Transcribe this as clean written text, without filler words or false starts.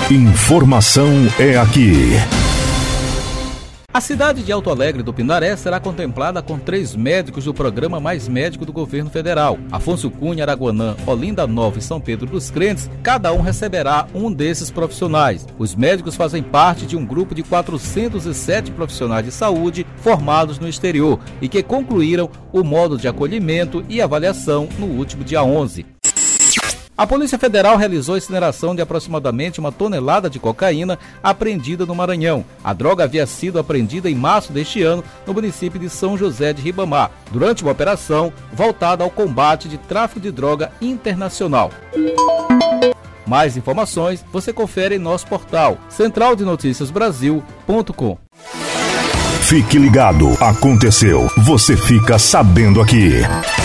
Informação é aqui. A cidade de Alto Alegre do Pindaré será contemplada com 3 médicos do programa Mais Médico do Governo Federal. Afonso Cunha, Araguanã, Olinda Nova e São Pedro dos Crentes, cada um receberá um desses profissionais. Os médicos fazem parte de um grupo de 407 profissionais de saúde formados no exterior e que concluíram o módulo de acolhimento e avaliação no último dia 11. A Polícia Federal realizou a incineração de aproximadamente 1 tonelada de cocaína apreendida no Maranhão. A droga havia sido apreendida em março deste ano no município de São José de Ribamar, durante uma operação voltada ao combate de tráfico de droga internacional. Mais informações você confere em nosso portal centraldenoticiasbrasil.com. Fique ligado, aconteceu, você fica sabendo aqui.